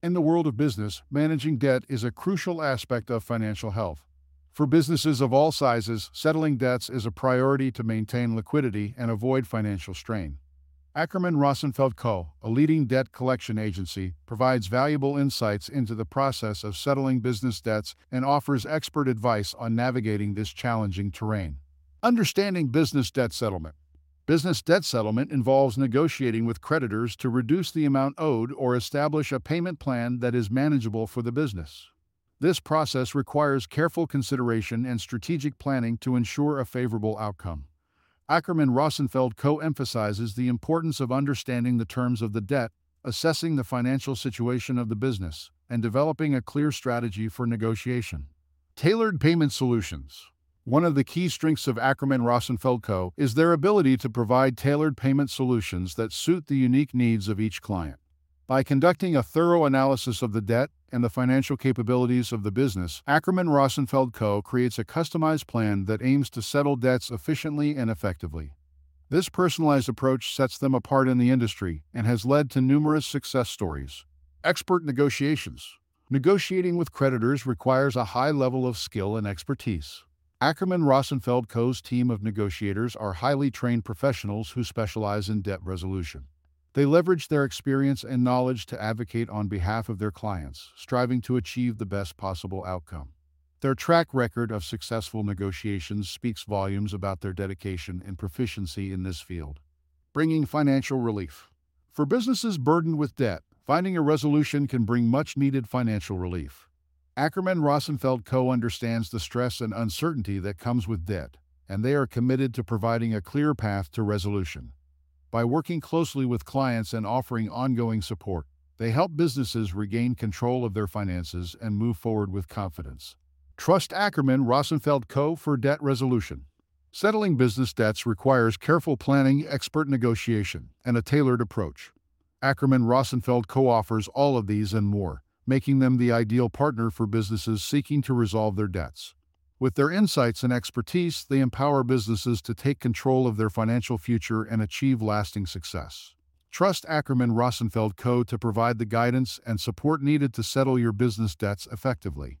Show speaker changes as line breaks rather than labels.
In the world of business, managing debt is a crucial aspect of financial health. For businesses of all sizes, settling debts is a priority to maintain liquidity and avoid financial strain. Ackerman Rosenfeld Co., a leading debt collection agency, provides valuable insights into the process of settling business debts and offers expert advice on navigating this challenging terrain. Understanding business debt settlement. Business debt settlement involves negotiating with creditors to reduce the amount owed or establish a payment plan that is manageable for the business. This process requires careful consideration and strategic planning to ensure a favorable outcome. Ackerman Rosenfeld Co. emphasizes the importance of understanding the terms of the debt, assessing the financial situation of the business, and developing a clear strategy for negotiation. Tailored payment solutions. One of the key strengths of Ackerman Rosenfeld Co. is their ability to provide tailored payment solutions that suit the unique needs of each client. By conducting a thorough analysis of the debt and the financial capabilities of the business, Ackerman Rosenfeld Co. creates a customized plan that aims to settle debts efficiently and effectively. This personalized approach sets them apart in the industry and has led to numerous success stories. Expert negotiations. Negotiating with creditors requires a high level of skill and expertise. Ackerman Rosenfeld Co.'s team of negotiators are highly trained professionals who specialize in debt resolution. They leverage their experience and knowledge to advocate on behalf of their clients, striving to achieve the best possible outcome. Their track record of successful negotiations speaks volumes about their dedication and proficiency in this field. Bringing financial relief. For businesses burdened with debt, finding a resolution can bring much-needed financial relief. Ackerman Rosenfeld Co. understands the stress and uncertainty that comes with debt, and they are committed to providing a clear path to resolution. By working closely with clients and offering ongoing support, they help businesses regain control of their finances and move forward with confidence. Trust Ackerman Rosenfeld Co. for debt resolution. Settling business debts requires careful planning, expert negotiation, and a tailored approach. Ackerman Rosenfeld Co. offers all of these and more, making them the ideal partner for businesses seeking to resolve their debts. With their insights and expertise, they empower businesses to take control of their financial future and achieve lasting success. Trust Ackerman Rosenfeld Co. to provide the guidance and support needed to settle your business debts effectively.